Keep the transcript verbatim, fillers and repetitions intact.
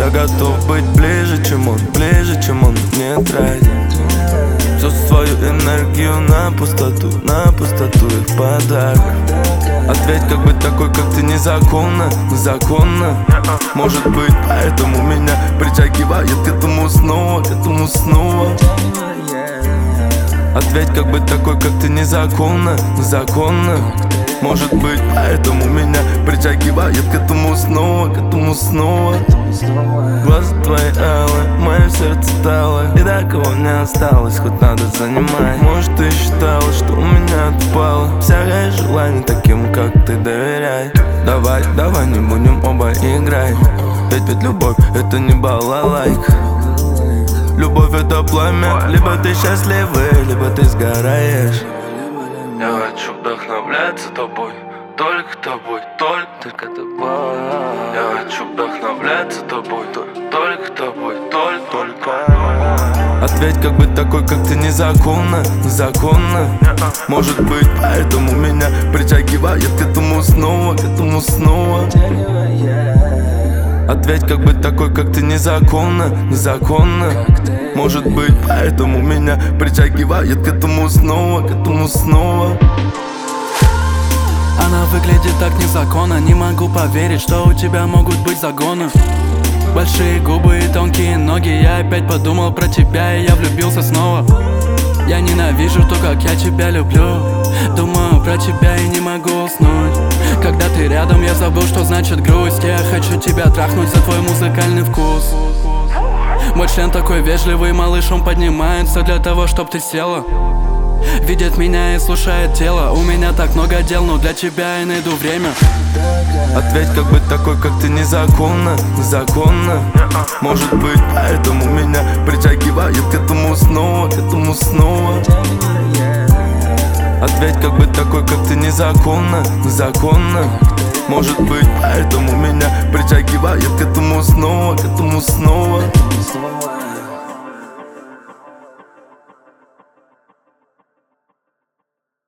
Я готов быть ближе, чем он, ближе, чем он не тратит всю свою энергию на пустоту, на пустоту их подарок. Ответь, как быть такой, как ты, незаконно, незаконно. Может быть, поэтому меня притягивает к этому снова, к этому снова. Ответь, как быть такой, как ты, незаконно, незаконно. Может быть, поэтому меня притягивает к этому снова, к этому снова. Глаза твои алые, мое сердце талое, и такого не осталось, хоть надо занимать. Может, ты считала, что у меня отпало всякое желание таким, как ты, доверяй. Давай, давай не будем оба играть, ведь ведь любовь это не балалайка. Любовь это пламя, либо ты счастливый, либо ты сгораешь. Я хочу вдохновляться тобой, только тобой, только, только тобой. Я хочу вдохновляться тобой, только тобой, только, только. Ответь, как быть такой, как ты, незаконно, незаконно. Может быть, поэтому меня притягивает к этому снова, к этому снова. Ответь, как быть такой, как ты, незаконно, незаконно. Может быть, поэтому меня притягивает к этому снова, к этому снова. Она выглядит так незаконно, не могу поверить, что у тебя могут быть загоны. Большие губы и тонкие ноги, я опять подумал про тебя, и я влюбился снова. Я ненавижу то, как я тебя люблю, думаю про тебя и не могу уснуть. Когда ты рядом, я забыл, что значит грусть. Я хочу тебя трахнуть за твой музыкальный вкус. Мой член такой вежливый, малыш, он поднимается для того, чтоб ты села. Видит меня и слушает тело. У меня так много дел, но для тебя я найду время. Ответь, как быть такой, как ты, незаконно, незаконно. Может быть, поэтому меня притягивает к этому снова, к этому снова. Ответь, как быть такой, как ты, незаконно, незаконно. Может быть, поэтому меня притягивает к этому снова, к этому снова.